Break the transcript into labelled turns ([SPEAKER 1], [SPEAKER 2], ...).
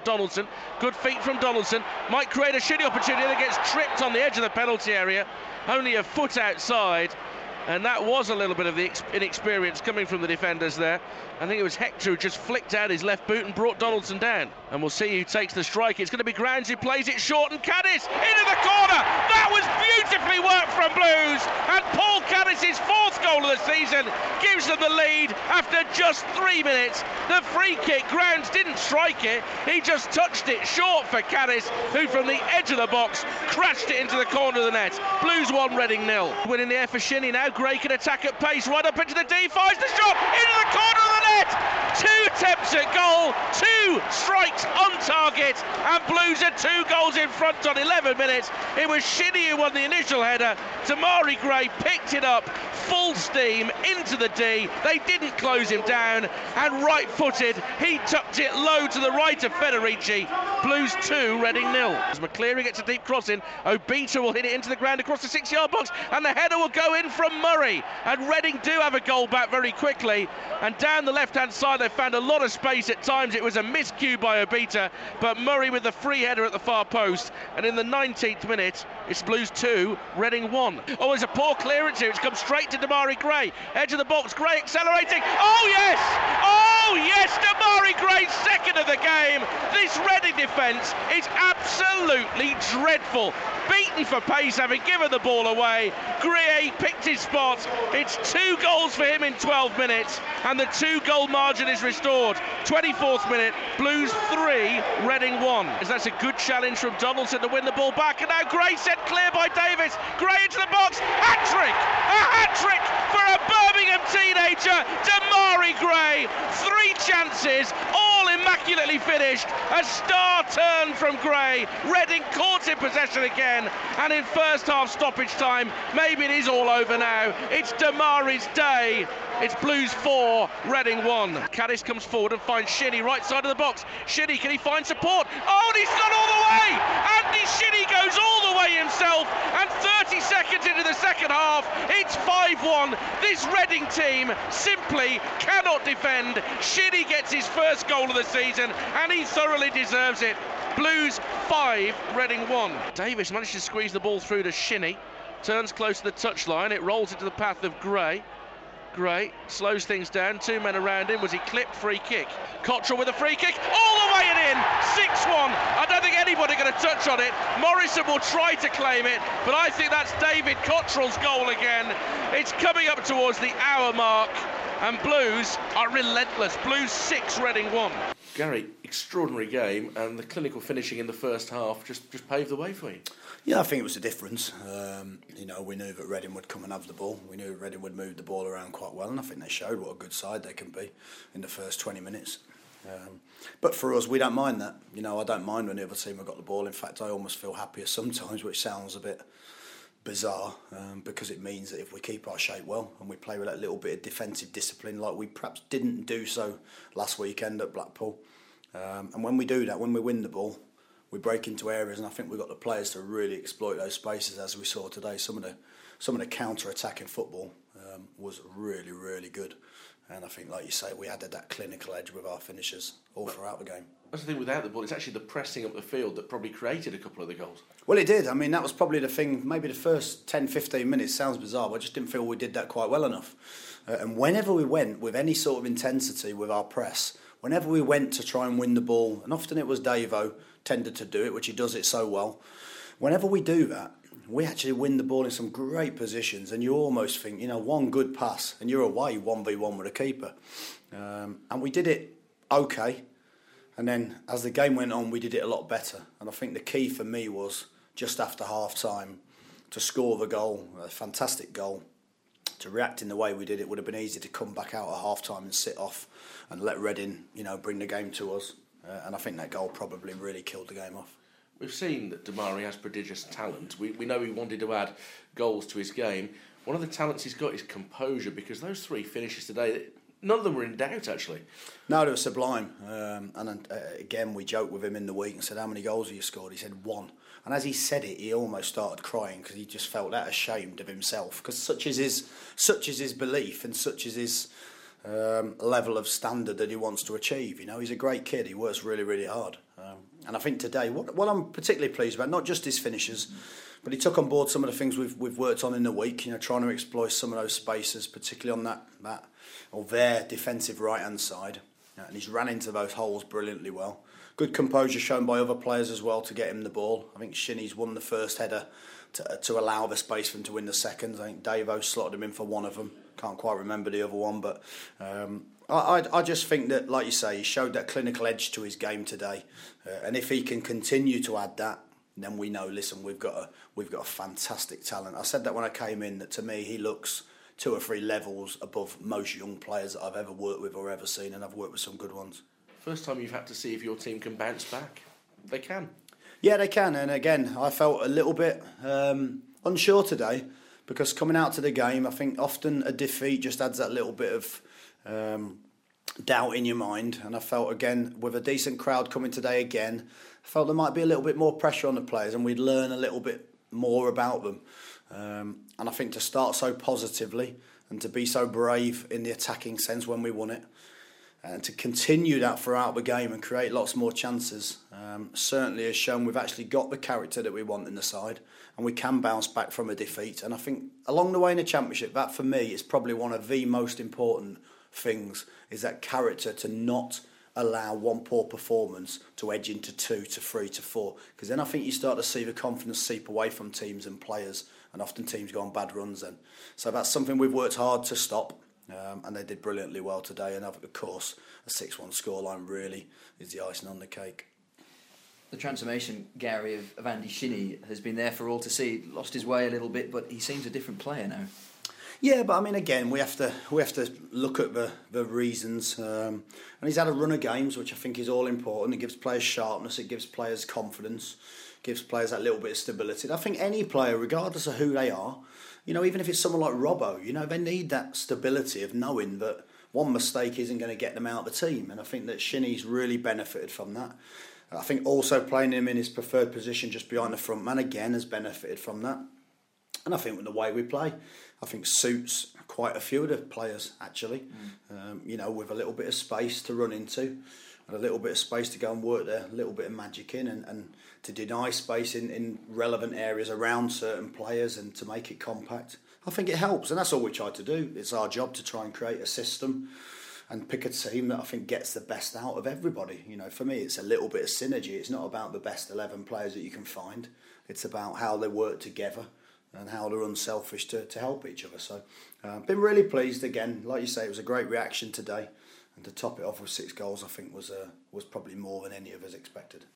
[SPEAKER 1] Donaldson. Good feet from Donaldson. Might create a shitty opportunity that gets tripped on the edge of the penalty area. Only a foot outside. And that was a little bit of the inexperience coming from the defenders there. I think it was Hector who just flicked out his left boot and brought Donaldson down. And we'll see who takes the strike. It's going to be Grounds who plays it short, and Caddis into the corner. That was beautifully worked from Blues. And Paul Caddis' fourth goal of the season gives them the lead after just 3 minutes. The free kick, Grounds didn't strike it. He just touched it short for Caddis, who from the edge of the box crashed it into the corner of the net. Blues 1, Reading 0. Winning the air for Shinnie now. Gray can attack at pace, right up into the D, finds the shot into the corner of the net. 2 attempts at goal, 2 strikes on target, and Blues are 2 goals in front on 11 minutes. It was Shinnie who won the initial header. Demarai Gray picked it up full steam into the D. They didn't close him down, and right-footed, he tucked it low to the right of Federici. Blues 2, Reading 0. As McCleary gets a deep cross in, Obita will hit it into the ground across the 6-yard box, and the header will go in from Murray. And Reading do have a goal back very quickly, and down the left-hand side they found a lot of space at times. It was a miscue by Obita, but Murray with the free header at the far post, and in the 19th minute it's Blues 2, Reading 1. Oh, there's a poor clearance here, it's come straight to Demarai Gray, edge of the box, Gray accelerating, oh yes, Demarai Gray's second of the game. This Reading defence is absolutely dreadful, beaten for pace, having given the ball away. Gray picked his spot. It's 2 goals for him in 12 minutes, and the 2-goal margin is restored. 24th minute, Blues 3, Reading 1. As that's a good challenge from Donaldson to win the ball back, and now Gray sent clear by Davis. Gray into the box, hat-trick! A hat-trick for a Birmingham teenager, Demarai Gray. 3 chances, all immaculately finished. A star turn from Gray. Reading caught in possession again, and in first half stoppage time, maybe it is all over now. It's Demarai's day. It's Blues 4, Reading 1. Caddis comes forward and finds Shinnie right side of the box. Shinnie, can he find support? Oh, and he's gone all the way! Andy Shinnie goes all the way himself, and 30 seconds into the second half, it's 5-1. This Reading team simply cannot defend. Shinnie gets his first goal of the season, and he thoroughly deserves it. Blues 5, Reading 1. Davis managed to squeeze the ball through to Shinnie. Turns close to the touchline. It rolls into the path of Gray. Gray slows things down, 2 men around him. Was he clipped? Free kick. Cottrell with a free kick, all the way and in. 6-1. I don't think anybody going to touch on it. Morrison will try to claim it, but I think that's David Cottrell's goal again. It's coming up towards the hour mark, and Blues are relentless. Blues 6, Reading 1. Gary, extraordinary game, and the clinical finishing in the first half just paved the way for you.
[SPEAKER 2] Yeah, I think it was a difference. We knew that Reading would come and have the ball. We knew Reading would move the ball around quite well, and I think they showed what a good side they can be in the first 20 minutes. But for us, we don't mind that. I don't mind when the other team have got the ball. In fact, I almost feel happier sometimes, which sounds a bit bizarre, because it means that if we keep our shape well and we play with that little bit of defensive discipline like we perhaps didn't do so last weekend at Blackpool, and when we do that, when we win the ball, we break into areas, and I think we've got the players to really exploit those spaces, as we saw today. Some of the counter-attacking football was really, really good. And I think, like you say, we added that clinical edge with our finishers all throughout the game.
[SPEAKER 1] That's the thing without the ball, it's actually the pressing up the field that probably created a couple of the goals.
[SPEAKER 2] Well, it did. I mean, that was probably the thing, maybe the first 10-15 minutes, sounds bizarre, but I just didn't feel we did that quite well enough. And whenever we went with any sort of intensity with our press, whenever we went to try and win the ball, and often it was Davo tended to do it, which he does it so well, whenever we do that, we actually win the ball in some great positions, and you almost think, one good pass and you're away 1v1 with a keeper. And we did it okay, and then as the game went on, we did it a lot better. And I think the key for me was just after half-time to score the goal, a fantastic goal. To react in the way we did, it would have been easy to come back out at half-time and sit off and let Reading, bring the game to us. And I think that goal probably really killed the game off.
[SPEAKER 1] We've seen that Demarai has prodigious talent. We know he wanted to add goals to his game. One of the talents he's got is composure, because those 3 finishes today, none of them were in doubt, actually.
[SPEAKER 2] No, they were sublime. Again, we joked with him in the week and said, how many goals have you scored? He said 1. And as he said it, he almost started crying, because he just felt that ashamed of himself. Because such is his belief, and such is his level of standard that he wants to achieve. You know, he's a great kid. He works really, really hard. And I think today, what I'm particularly pleased about, not just his finishes, but he took on board some of the things we've worked on in the week. You know, trying to exploit some of those spaces, particularly on their defensive right hand side. And he's ran into those holes brilliantly well. Good composure shown by other players as well to get him the ball. I think Shinnie's won the first header to allow the space for him to win the second. I think Davo slotted him in for one of them. Can't quite remember the other one, but I just think that, like you say, he showed that clinical edge to his game today. And if he can continue to add that, then we know, listen, we've got a fantastic talent. I said that when I came in, that to me he looks 2 or 3 levels above most young players that I've ever worked with or ever seen, and I've worked with some good ones.
[SPEAKER 1] First time you've had to see if your team can bounce back. They can.
[SPEAKER 2] Yeah, they can. And again, I felt a little bit unsure today, because coming out to the game, I think often a defeat just adds that little bit of doubt in your mind. And I felt, again, with a decent crowd coming today again, I felt there might be a little bit more pressure on the players and we'd learn a little bit more about them. And I think to start so positively and to be so brave in the attacking sense when we won it, and to continue that throughout the game and create lots more chances, certainly has shown we've actually got the character that we want in the side, and we can bounce back from a defeat. And I think along the way in the Championship, that for me is probably one of the most important things, is that character to not allow one poor performance to edge into 2 to 3 to 4, because then I think you start to see the confidence seep away from teams and players, and often teams go on bad runs then. So that's something we've worked hard to stop. And they did brilliantly well today, and of course a 6-1 scoreline really is the icing on the cake.
[SPEAKER 3] The transformation, Gary, of Andy Shinnie has been there for all to see. Lost his way a little bit, but he seems a different player now.
[SPEAKER 2] Yeah, but I mean, again, we have to look at the reasons. And he's had a run of games, which I think is all important. It gives players sharpness, it gives players confidence, gives players that little bit of stability. And I think any player, regardless of who they are, you know, even if it's someone like Robbo, you know, they need that stability of knowing that one mistake isn't going to get them out of the team. And I think that Shinnie's really benefited from that. I think also playing him in his preferred position just behind the front man, again, has benefited from that. And I think with the way we play, I think suits quite a few of the players, actually. You know, with a little bit of space to run into, and a little bit of space to go and work there, a little bit of magic in, and to deny space in relevant areas around certain players and to make it compact. I think it helps, and that's all we try to do. It's our job to try and create a system and pick a team that I think gets the best out of everybody. You know, for me, it's a little bit of synergy. It's not about the best 11 players that you can find. It's about how they work together and how they're unselfish to help each other. So, been really pleased again. Like you say, it was a great reaction today. And to top it off with 6 goals, I think was probably more than any of us expected.